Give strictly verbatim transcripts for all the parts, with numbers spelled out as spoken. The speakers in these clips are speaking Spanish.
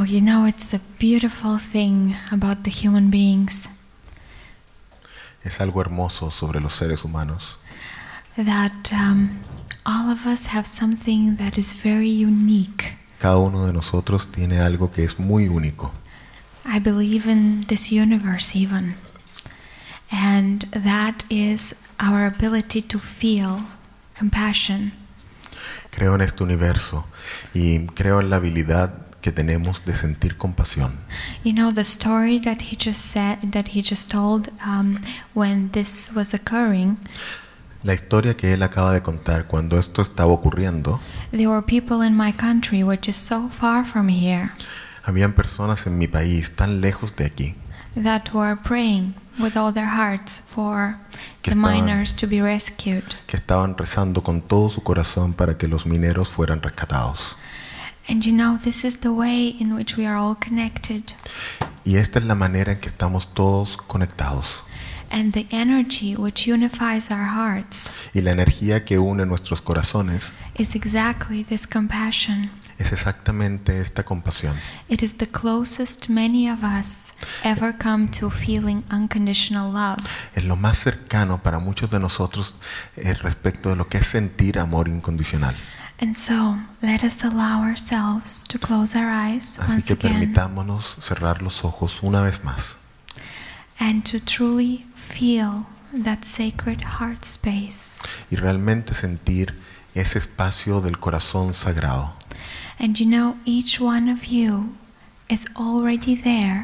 Well, you know, it's a beautiful thing about the human beings Es algo hermoso sobre los seres humanos, that um, all of us have something that is very unique. cada uno de nosotros tiene algo que es muy único. I believe in this universe even. And that is our ability to feel compassion. Creo en este universo y creo en la habilidad que tenemos de sentir compasión. You know, the story that he just said, that he just told um, when this was occurring, La historia que él acaba de contar cuando esto estaba ocurriendo, there were people in my country which is so far from here habían personas en mi país tan lejos de aquí that were praying with all their hearts for Que the estaban- miners to be rescued. que estaban rezando con todo su corazón para que los mineros fueran rescatados. And you know, this is the way in which we are all connected. Y esta es la manera en que estamos todos conectados. And the energy which unifies our hearts Y la energía que une nuestros corazones is exactly this compassion. es exactamente esta compasión. It is the closest many of us ever come to feeling unconditional love. Es lo más cercano para muchos de nosotros eh, respecto de lo que es sentir amor incondicional. And so, let us allow ourselves to close our eyes Así once que again permitámonos cerrar los ojos una vez más and to truly feel that sacred heart space. y realmente sentir ese espacio del corazón sagrado. And you know, each one of you is already there,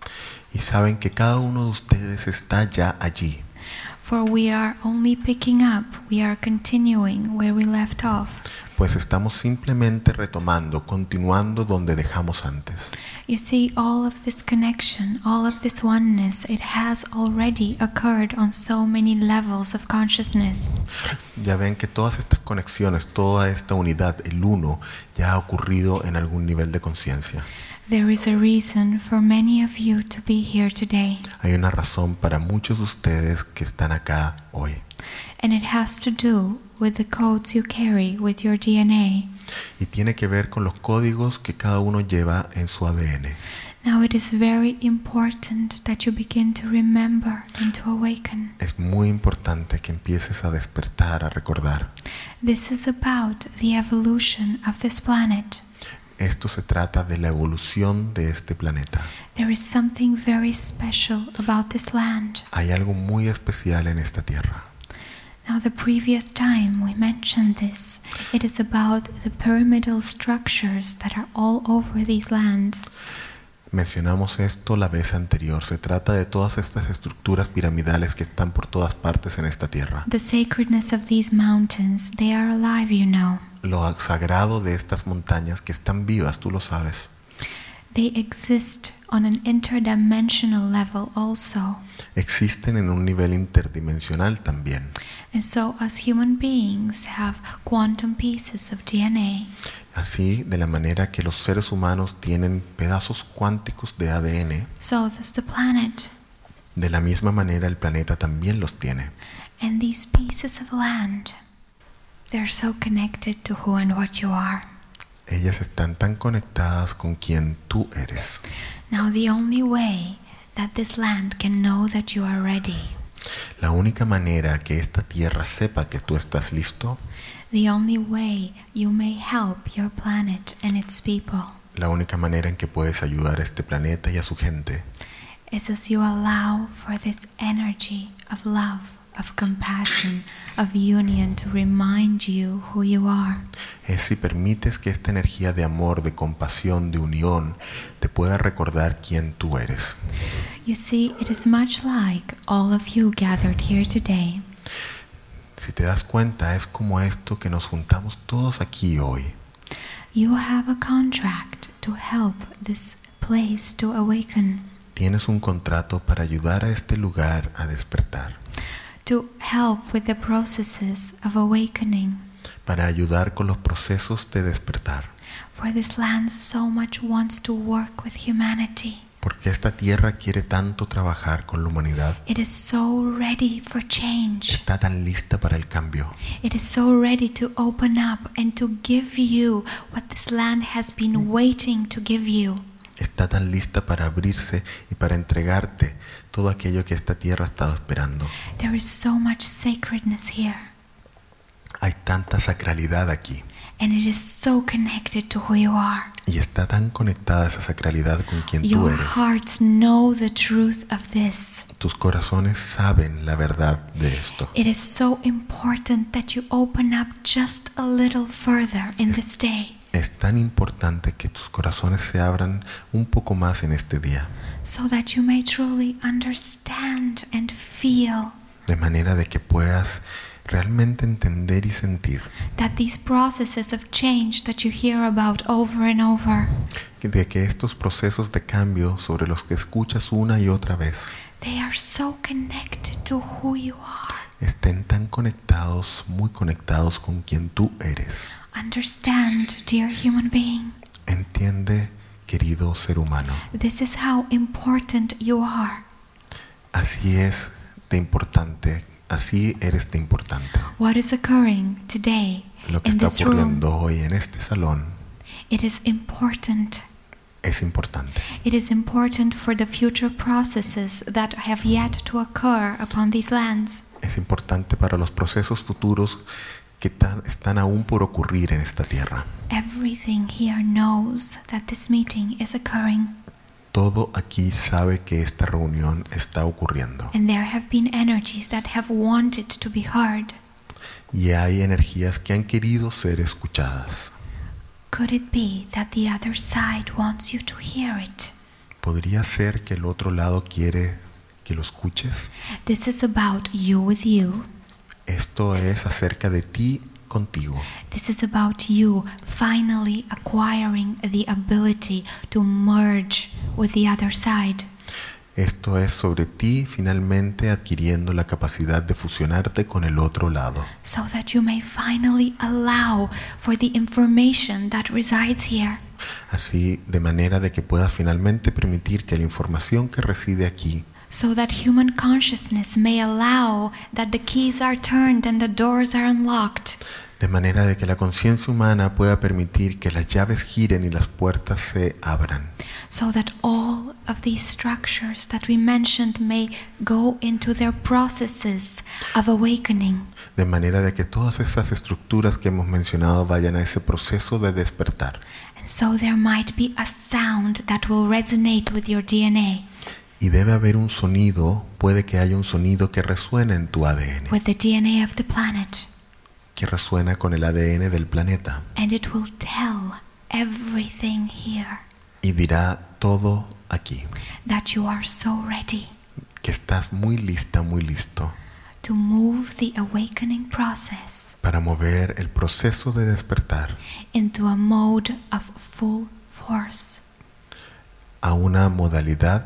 Y saben que cada uno de ustedes está ya allí, for we are only picking up, we are continuing where we left off. pues estamos simplemente retomando, continuando donde dejamos antes. You see, all of this connection, all of this oneness, it has already occurred on so many levels of consciousness. Ya ven que todas estas conexiones, toda esta unidad, el uno, ya ha ocurrido en algún nivel de conciencia. There is a reason for many of you to be here today, Hay una razón para muchos de ustedes que están acá hoy. and it has to do with the codes you carry with your D N A. Y tiene que ver con los códigos que cada uno lleva en su A D N. Now it is very important that you begin to remember and to awaken. Es muy importante que empieces a despertar, a recordar. This is about the evolution of this planet. Esto se trata de la evolución de este planeta. There is something very special about this land. Hay algo muy especial en esta tierra. Now, the previous time we mentioned this, it is about the pyramidal structures that are all over these lands. Mencionamos esto la vez anterior. Se trata de todas estas estructuras piramidales que están por todas partes en esta tierra. The sacredness of these mountains, they are alive, you know. Lo sagrado de estas montañas que están vivas, tú lo sabes. They exist on an interdimensional level also. Existen en un nivel interdimensional también. And so, as human beings have quantum pieces of D N A, Así, de la manera que los seres humanos tienen pedazos cuánticos de A D N, so does the planet. de la misma manera el planeta también los tiene. And these pieces of land, they're so connected to who and what you are. Ellas están tan conectadas con quien tú eres. Now, the only way that this land can know that you are ready, La única manera que esta tierra sepa que tú estás listo, the only way you may help your planet and its people, la única manera en que puedes ayudar a este planeta y a su gente, is as you allow for this energy of love, of compassion, of union to remind you who you are. es si permites que esta energía de amor, de compasión, de unión, te pueda recordar quién tú eres. You see, it is much like all of you gathered here today. Si te das cuenta, es como esto que nos juntamos todos aquí hoy. You have a contract to help this place to awaken, Tienes un contrato para ayudar a este lugar a despertar, to help with the processes of awakening. para ayudar con los procesos de despertar. For this land so much wants to work with humanity. Porque esta tierra quiere tanto trabajar con la humanidad. It is so ready for change. Está tan lista para el cambio. It is so ready to open up and to give you what this land has been waiting to give you. está tan lista para abrirse y para entregarte todo aquello que esta tierra ha estado esperando. There is so much sacredness here, Hay tanta sacralidad aquí and it is so connected to who you are. y está tan conectada esa sacralidad con quien tú Your eres. hearts know the truth of this. Tus corazones saben la verdad de esto. It is so important that you open up just a little further in this day, Es tan importante que tus corazones se abran un poco más en este día, so that you may truly understand and feel de manera de que puedas realmente entender y sentir that these processes of change that you hear about over and over, que- de que estos procesos de cambio sobre los que escuchas una y otra vez they are so connected to who you are. estén tan conectados, muy conectados con quien tú eres. Understand, dear human being, Entiende, querido ser humano, this is how important you are. así es de importante, así eres de importante. What is occurring today Lo que in está this room, ocurriendo hoy en este salón it is important. es importante. It is important for the future processes that have yet to occur upon these lands. Es importante para los procesos futuros que tan- están aún por ocurrir en esta tierra. Everything here knows that this meeting is occurring, Todo aquí sabe que esta reunión está ocurriendo and there have been energies that have wanted to be heard. y hay energías que han querido ser escuchadas. Could it be that the other side wants you to hear it? ¿Podría ser que el otro lado quiere que lo escuches? This is about you with you. Esto es acerca de ti contigo. This is about you finally acquiring the ability to merge with the other side. Esto es sobre ti finalmente adquiriendo la capacidad de fusionarte con el otro lado, So that you may finally allow for the information that resides here así de manera de que puedas finalmente permitir que la información que reside aquí, so that human consciousness may allow that the keys are turned and the doors are unlocked, de manera de que la conciencia humana pueda permitir que las llaves giren y las puertas se abran, so that all of these structures that we mentioned may go into their processes of awakening, de manera de que todas esas estructuras que hemos mencionado vayan a ese proceso de despertar. and so there might be a sound that will resonate with your D N A, Y debe haber un sonido, puede que haya un sonido que resuene en tu A D N, with the D N A of the planet, que resuena con el A D N del planeta and it will tell everything here y dirá todo aquí, that you are so ready que estás muy lista, muy listo to move the awakening process para mover el proceso de despertar into a mode of full force, a una modalidad,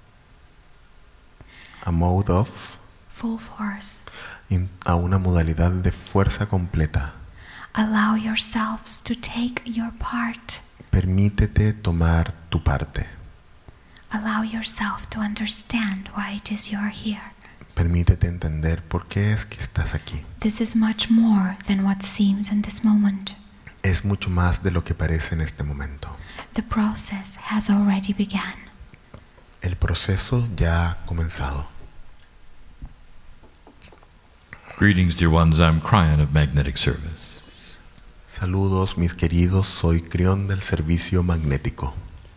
a mode of, full force. in- a una modalidad de fuerza completa. Allow yourselves to take your part. Permítete tomar tu parte. Allow yourself to understand why it is you are here. Permítete entender por qué es que estás aquí. This is much more than what seems in this moment. Es mucho más de lo que parece en este momento. The process has already begun. El proceso ya ha comenzado. Greetings, dear ones. I'm Cryon of Magnetic Service. Saludos, mis queridos. Soy Crión del Servicio Magnético.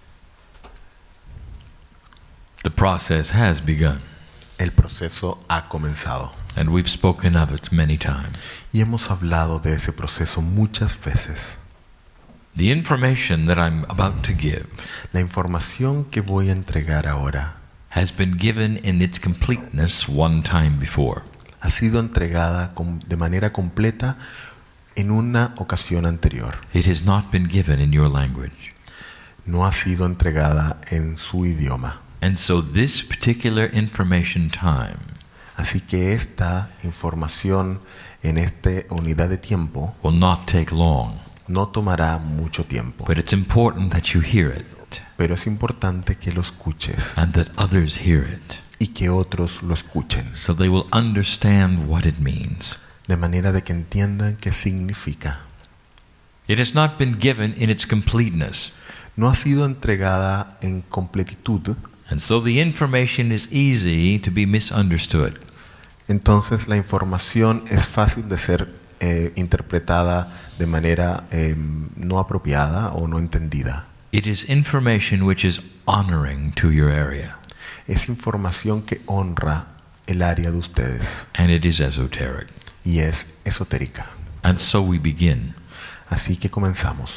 The process has begun, El proceso ha comenzado. and we've spoken of it many times. Y hemos hablado de ese proceso muchas veces. The information that I'm about to give La información que voy a entregar ahora has been given in its completeness one time before. ha sido entregada com- de manera completa en una ocasión anterior. It has not been given in your language. No ha sido entregada en su idioma. And so this particular information time Así que esta información en esta unidad de tiempo will not take long, no tomará mucho tiempo. but it's important that you hear it Pero es importante que lo escuches and that others hear it, y que otros lo escuchen, so they will understand what it means. de manera de que entiendan qué significa. It has not been given in its completeness. no ha sido entregada en completitud, and so the information is easy to be misunderstood. entonces la información es fácil de ser eh, interpretada de manera eh, no apropiada o no entendida. It is information which is honoring to your area, Es información que honra el área de ustedes and it is esoteric. y es esotérica. And so we begin. Así que comenzamos.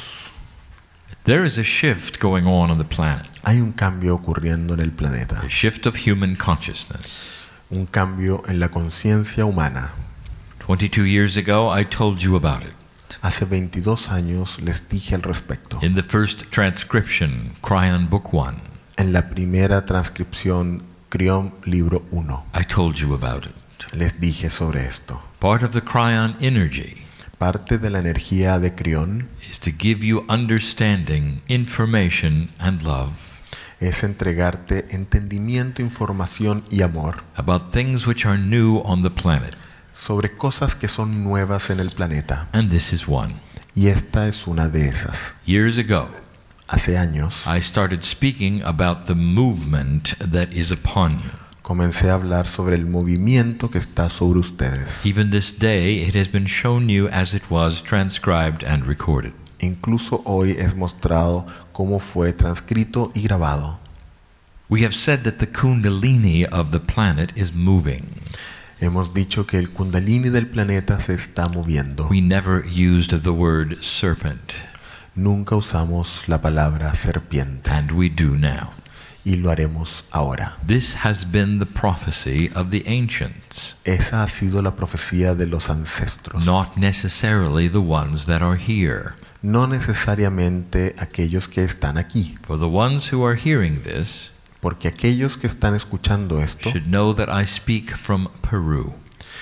There is a shift going on on the planet, Hay un cambio ocurriendo en el planeta, a shift of human consciousness. un cambio en la conciencia humana. twenty-two years ago, I told you about it. Hace veintidós años les dije al respecto. In the first transcription, Cryon Book one, En la primera transcripción, Crión Libro uno, I told you about it. les dije sobre esto. Part of the Cryon energy Parte de la energía de Crión is to give you understanding, information, and love es entregarte entendimiento, información y amor about things which are new on the planet. sobre cosas que son nuevas en el planeta. And this is one. Y esta es una de esas. Years ago, Hace años I started speaking about the movement that is upon you. comencé a hablar sobre el movimiento que está sobre ustedes. Even this day, it has been shown you as it was transcribed and recorded. Incluso hoy es mostrado cómo fue transcrito y grabado. We have said that the Kundalini of the planet is moving. Hemos dicho que el Kundalini del planeta se está moviendo. We never used the word serpent, Nunca usamos la palabra serpiente and we do now. y lo haremos ahora. This has been the prophecy of the ancients, Esa ha sido la profecía de los ancestros. not necessarily the ones that are here. No necesariamente aquellos que están aquí, For the ones who are hearing this porque aquellos que están escuchando esto should know that I speak from Peru.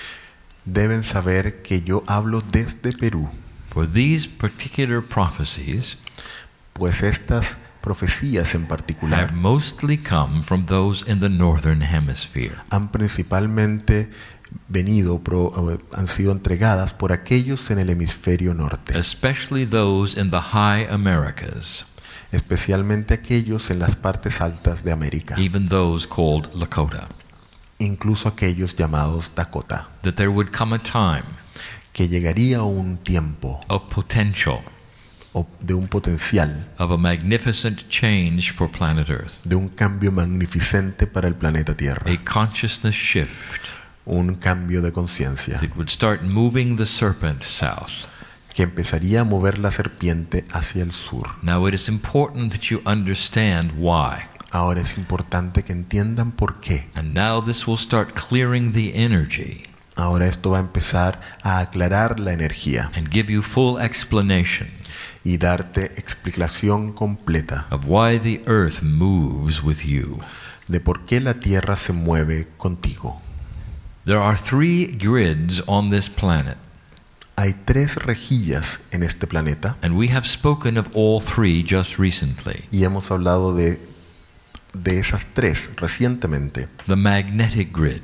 deben saber que yo hablo desde Perú, For these particular prophecies pues estas profecías en have particular mostly come from those in the northern hemisphere. han principalmente venido, pro- eh, han sido entregadas por aquellos en el hemisferio norte, Especially those in the high Americas, especialmente aquellos en las partes altas de América, even those called Lakota, incluso aquellos llamados Dakota, that there would come a time que llegaría un tiempo of potential, o de un potencial, of a magnificent change for planet Earth, de un cambio magnificente para el planeta Tierra, a consciousness shift un cambio de conciencia that would start moving the serpent south. que empezaría a mover la serpiente hacia el sur. Now it is important that you understand why. Ahora es importante que entiendan por qué. And now this will start clearing the energy Ahora esto va a empezar a aclarar la energía and give you full explanation y darte explicación completa of why the earth moves with you. de por qué la Tierra se mueve contigo. There are three grids on this planet, Hay tres rejillas en este planeta and we have spoken of all three just recently. y hemos hablado de, de esas tres recientemente. The magnetic grid.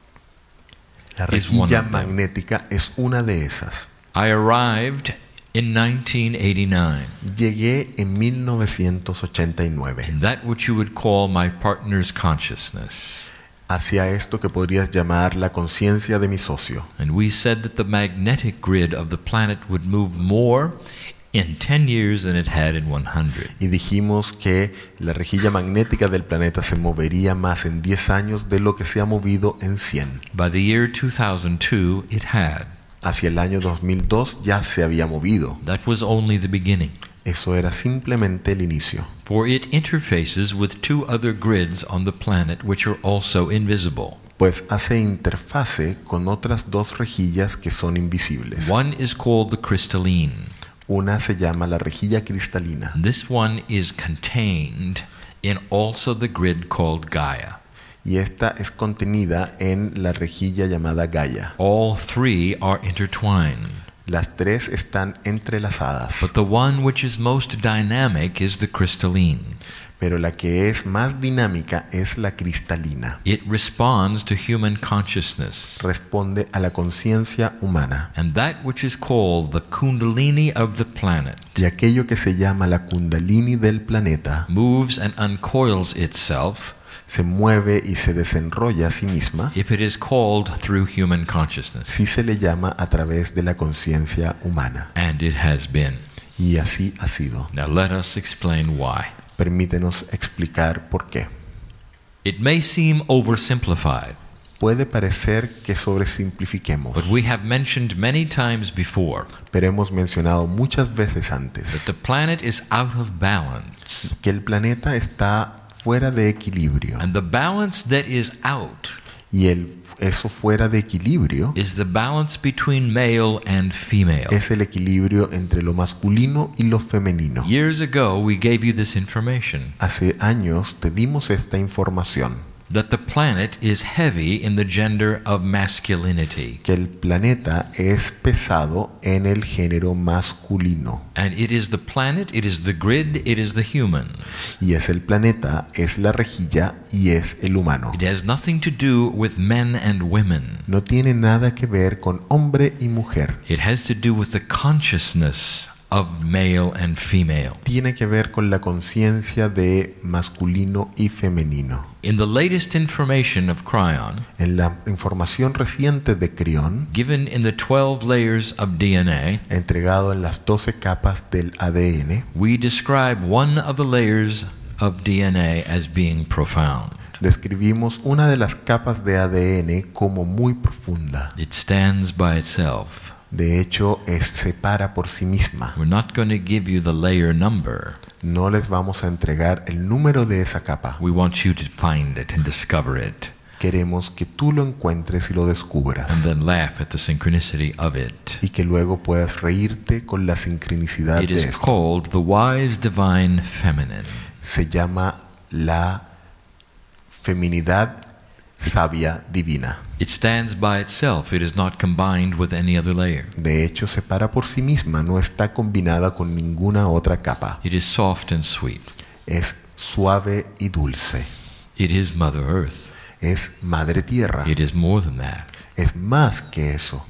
La is one rejilla of them. magnética es una de esas. I arrived in nineteen eighty-nine Llegué en mil novecientos ochenta y nueve in that which you would call my partner's consciousness. hacia esto que podrías llamar la conciencia de mi socio. And we said that the magnetic grid of the planet would move more in ten years than it had in one hundred. Y dijimos que la rejilla magnética del planeta se movería más en diez años de lo que se ha movido en cien. By the year two thousand two, it had. Hacia el año dos mil dos ya se había movido. That was only the beginning. Eso era simplemente el inicio. For it interfaces with two other grids on the planet which are also invisible. Pues hace interfase con otras dos rejillas que son invisibles. One is called the crystalline. Una se llama la rejilla cristalina. This one is contained in also the grid called Gaia. Y esta es contenida en la rejilla llamada Gaia. All three are intertwined. Las tres están entrelazadas. But the one which is most dynamic is the crystalline. pero la que es más dinámica es la cristalina. It responds to human consciousness. Responde a la conciencia humana. And that which is called the kundalini of the planet Y aquello que se llama la kundalini del planeta moves and uncoils itself se mueve y se desenrolla a sí misma if it is called through human consciousness. si se le llama a través de la conciencia humana. And it has been. Y así ha sido. Now let us explain why. Permítenos explicar por qué. It may seem oversimplified, Puede parecer que sobresimplifiquemos, but we have mentioned many times before pero hemos mencionado muchas veces that antes the planet is out of balance. que el planeta está fuera de equilibrio. And the balance that is out Y el, eso fuera de equilibrio is the balance between male and female. es el equilibrio entre lo masculino y lo femenino. Years ago, we gave you this information, Hace años te dimos esta información, that the planet is heavy in the gender of masculinity. que el planeta es pesado en el género masculino. And it is the planet, it is the grid, it is the humans. Y es el planeta, es la rejilla y es el humano. It has nothing to do with men and women. No tiene nada que ver con hombre y mujer. It has to do with the consciousness of male and female. Tiene que ver con la conciencia de masculino y femenino. In the latest information of Cryon, En la información reciente de Crión, given in the twelve layers of D N A, entregado en las doce capas del A D N, we describe one of the layers of D N A as being profound. describimos una de las capas de A D N como muy profunda. It stands by itself. De hecho, es, se para por sí misma. We're not going to give you the layer number. No les vamos a entregar el número de esa capa. We want you to find it and discover it, Queremos que tú lo encuentres y lo descubras. and then laugh at the synchronicity of it. Y que luego puedas reírte con la sincronicidad It de is esto. called the wise divine feminine. Se llama la feminidad sabia divina. It stands by itself. It is not combined with any other layer. De hecho, se para por sí misma, no está combinada con ninguna otra capa. It is soft and sweet. Es suave y dulce. It is Mother Earth. Es madre tierra. It is more than that. Es más que eso.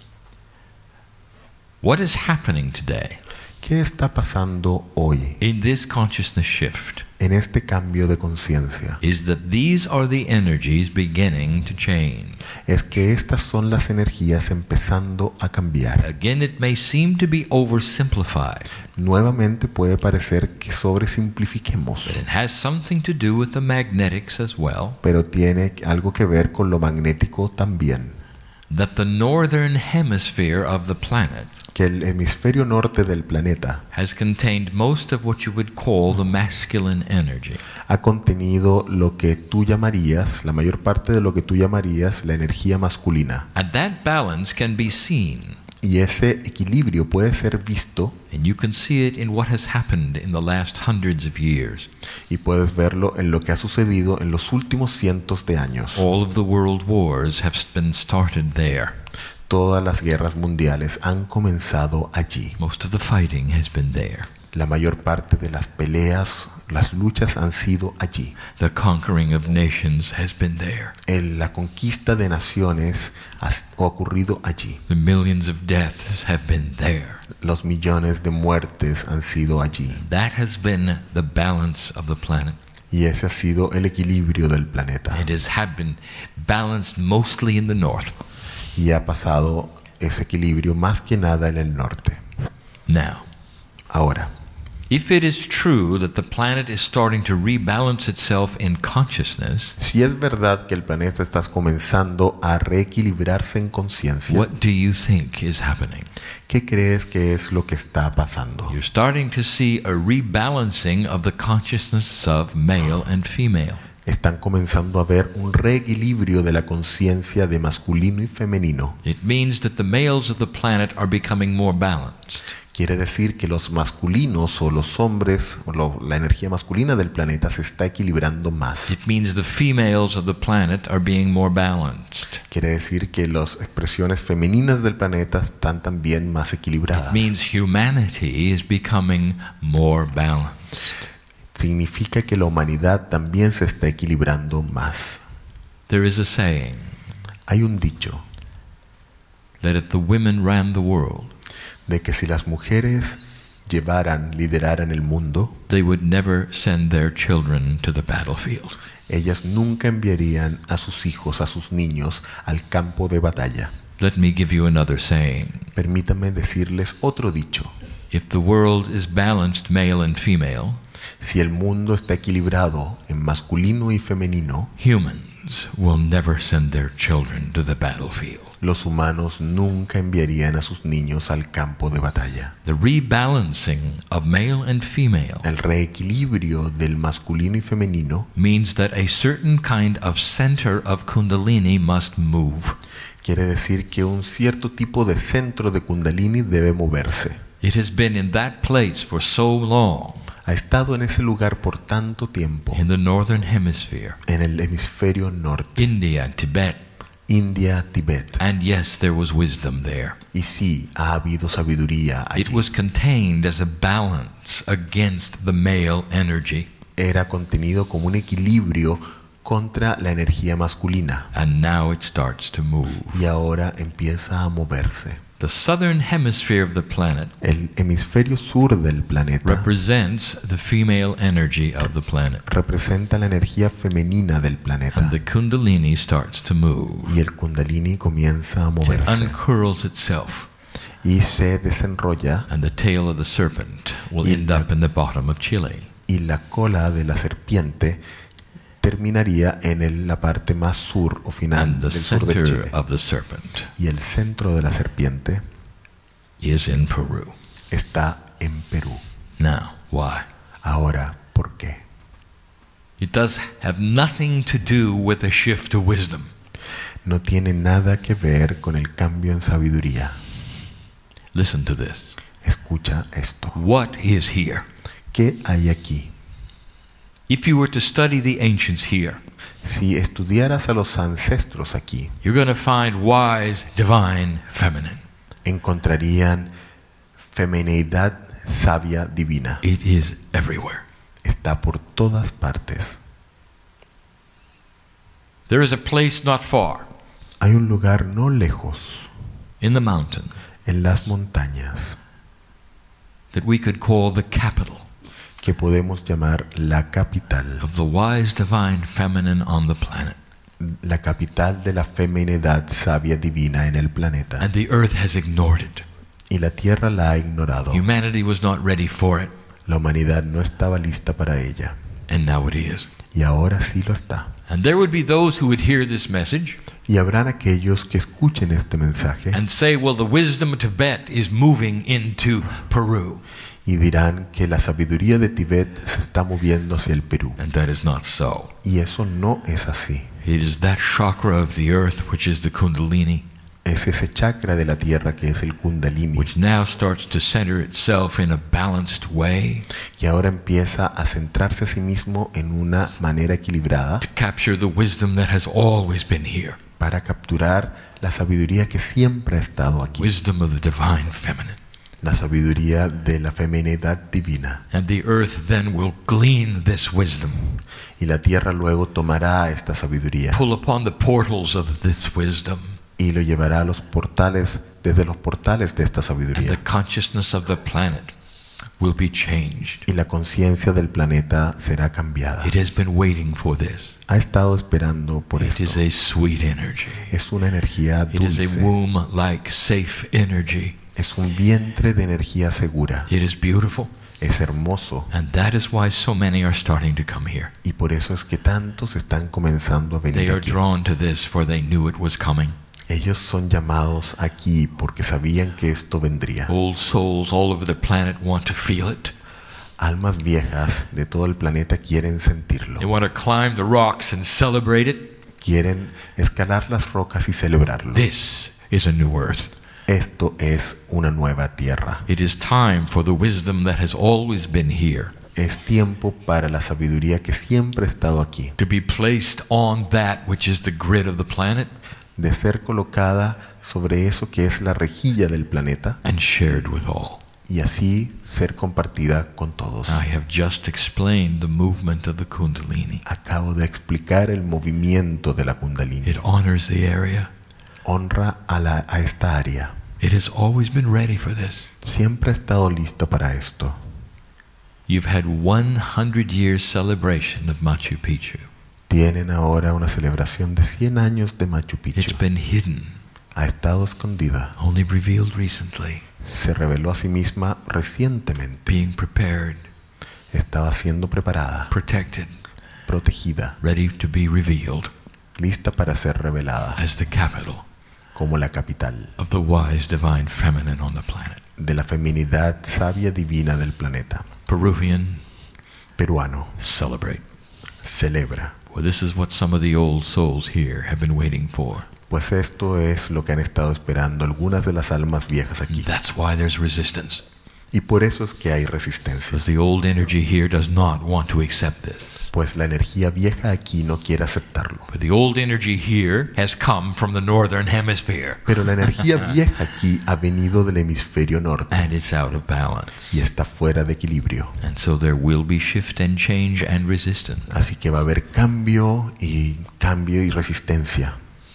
What is happening today ¿Qué está pasando hoy in this consciousness shift en este cambio de conciencia? is that these are the energies beginning to change. Es que estas son las energías empezando a cambiar. Again, it may seem to be oversimplified, Nuevamente puede parecer que sobresimplifiquemos, but it has something to do with the magnetics as well. pero tiene algo que ver con lo magnético también. That the northern hemisphere of the planet Que el hemisferio norte del planeta has contained most of what you would call the masculine energy. ha contenido lo que tú llamarías, la mayor parte de lo que tú llamarías la energía masculina. And that balance can be seen, Y ese equilibrio puede ser visto and you can see it in what has happened in the last hundreds of years. y puedes verlo en lo que ha sucedido en los últimos cientos de años. All of the world wars have been started there. Todas las guerras mundiales han comenzado allí. Most of the fighting has been there. La mayor parte de las peleas, las luchas han sido allí. The conquering of nations has been there. El- la conquista de naciones ha s- ocurrido allí. The millions of deaths have been there. Los millones de muertes han sido allí. That has been the balance of the planet. Y ese ha sido el equilibrio del planeta. It has had been balanced mostly in the north. Y ha pasado ese equilibrio más que nada en el norte. Now, Ahora, if it is true that the planet is starting to rebalance itself in consciousness, si es verdad que el planeta está comenzando a reequilibrarse en conciencia, what do you think is happening? ¿qué crees que es lo que está pasando? You're starting to see a rebalancing of the consciousness of male and female. Están comenzando a ver un reequilibrio de la conciencia de masculino y femenino. It means that the males of the planet are becoming more balanced. Quiere decir que los masculinos o los hombres, o lo- la energía masculina del planeta se está equilibrando más. It means the females of the planet are being more balanced. Quiere decir que las expresiones femeninas del planeta están también más It equilibradas. means humanity is becoming more balanced. significa que la humanidad también se está equilibrando más. There is a saying Hay un dicho that if the women ran the world, de que si las mujeres llevaran, lideraran el mundo, they would never send their children to the battlefield. ellas nunca enviarían a sus hijos, a sus niños, al campo de batalla. Let me give you another saying. Permítanme decirles otro dicho. If the world is balanced male and female, Si el mundo está equilibrado en masculino y femenino, humans will never send their children to the battlefield. los humanos nunca enviarían a sus niños al campo de batalla. The rebalancing of male and female El reequilibrio del masculino y femenino means that a certain kind of center of Kundalini must move. quiere decir que un cierto tipo de centro de Kundalini debe moverse. It has been in that place for so long Ha estado en ese lugar por tanto tiempo, in the northern hemisphere, en el hemisferio norte, India, Tibet, India, Tibet. and yes, there was wisdom there. Y sí, ha habido sabiduría It allí. was contained as a balance against the male energy, Era contenido como un equilibrio contra la energía masculina. and now it starts to move. Y ahora empieza a moverse. The southern hemisphere of the planet El hemisferio sur del planeta represents the female energy of the planet, representa la energía femenina del planeta. and the Kundalini starts to move. Y el Kundalini comienza a It moverse uncurls itself, y se desenrolla, and the tail of the serpent will Y end la- up in the bottom of Chile. y la cola de la serpiente terminaría en el- la parte más sur o final And the del sur de center Chile. of the serpent Y el centro de la serpiente is in Peru. está en Perú. Now, why? Ahora, ¿por qué? It does have nothing to do with a shift to wisdom. No tiene nada que ver con el cambio en sabiduría. Listen to this. Escucha esto. What is here? ¿Qué hay aquí? If you were to study the ancients here, Si estudiaras a los ancestros aquí, you're going to find wise, divine, feminine. encontrarían femineidad sabia divina. It is everywhere. Está por todas partes. There is a place not far Hay un lugar no lejos, in the mountain en las montañas, that we could call the capital que podemos llamar la capital, of the wise, divine, feminine on the planet. la capital de la feminidad sabia divina en el planeta. And the earth has ignored it. Y la tierra la ha ignorado. Humanity was not ready for it, La humanidad no estaba lista para ella. and now it is. Y ahora sí lo está. And there would be those who would hear this message Y habrán aquellos que escuchen este mensaje and say, well, the wisdom of Tibet is moving into Peru. y dirán que la sabiduría de Tibet se está moviendo hacia el Perú. And that is not so. Y eso no es así. It is that chakra of the earth, which is the Kundalini, Es ese chakra de la tierra que es el Kundalini, which now starts to center itself in a balanced way que ahora empieza a centrarse a sí mismo en una manera equilibrada to capture the wisdom that has always been here. para capturar la sabiduría que siempre ha estado aquí, Wisdom of the divine feminine. la sabiduría de la feminidad divina. And the earth then will glean this wisdom, Y la tierra luego tomará esta sabiduría pull upon the portals of this wisdom, y lo llevará a los portales, desde los portales de esta and the sabiduría. consciousness of the planet will be changed. Y la conciencia del planeta será cambiada. It has been waiting for this. Ha estado esperando por It is esto. a sweet energy. Es una energía It is a dulce. womb-like safe energy. Es un vientre de energía segura. It is beautiful, Es hermoso. and that is why so many are starting to come here. Y por eso es que tantos están comenzando a They venir are aquí. drawn to this, for they knew it was coming. Ellos son llamados aquí porque sabían que esto vendría. Old souls all over the planet want to feel it. Almas viejas de todo el planeta quieren sentirlo. They want to climb the rocks and celebrate it. Quieren escalar las rocas y celebrarlo. This is a new earth. Esto es una nueva tierra. It is time for the wisdom that has always been here Es tiempo para la sabiduría que siempre ha estado aquí, to be placed on that which is the grid of the planet de ser colocada sobre eso que es la rejilla del planeta and shared with all. y así ser compartida con todos. I have just explained the movement of the Kundalini. Acabo de explicar el movimiento de la Kundalini. It honors the area. Honra a, la, a esta área. It has always been ready for this. Siempre ha estado listo para esto. You've had one hundred years celebration of Machu Picchu. Tienen ahora una celebración de cien años de Machu It's Picchu. been hidden, Ha estado escondida. only revealed recently, Se reveló a sí misma recientemente. being prepared, Estaba siendo preparada, protected, protegida, ready to be revealed lista para ser revelada as the capital como la capital of the wise divine feminine on the planet. de la feminidad sabia divina del planeta. Peruvian, Peruano, celebrate. celebra. Well, this is what some of the old souls here have been waiting for. Pues esto es lo que han estado esperando algunas de las almas viejas aquí. That's why there's resistance. Y por eso es que hay resistencia. Because the old energy here does not want to accept this. Pues la energía vieja aquí no quiere aceptarlo. But the old energy here has come from the northern hemisphere. Pero la energía vieja aquí ha venido del hemisferio norte And it's out of balance. y está fuera de equilibrio. And so there will be shift and change and resistance. Así que va a haber cambio y cambio y resistencia.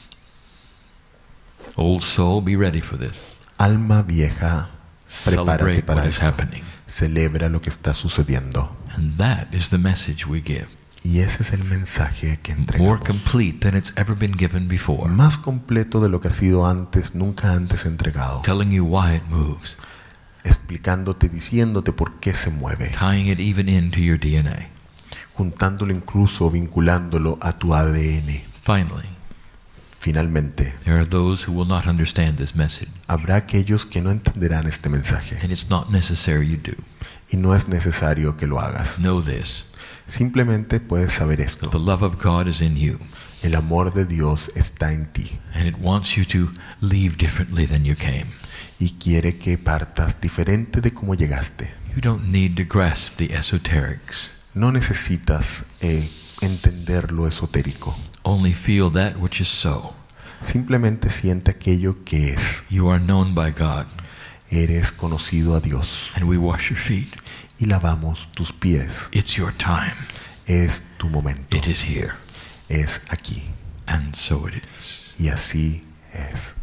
Old soul, be ready for this. Alma vieja, prepárate Celebrate para what is esto. happening. Celebra lo que está sucediendo. And that is the message we give. Y ese es el mensaje que More entregamos. complete than it's ever been given before. Más completo de lo que ha sido antes, nunca antes entregado. Telling you why it moves. Explicándote, diciéndote por qué se mueve. Tying it even into your D N A. Juntándolo incluso, vinculándolo a tu A D N. Finally, Finalmente, there are those who will not understand this message. habrá aquellos que no entenderán este mensaje. And it's not necessary you do. Y no es necesario que lo hagas. Know this, Simplemente puedes saber that esto. the love of God is in you. El amor de Dios está en ti. And it wants you to leave differently than you came. Y quiere que partas diferente de cómo llegaste. You don't need to grasp the esoterics. No necesitas eh, entender lo esotérico. Only feel that which is so. Simplemente siente aquello que es. You are known by God. Eres conocido a Dios. And we wash your feet. Y lavamos tus pies. It's your time. Es tu momento. It is here. Es aquí. And so it is. Y así es.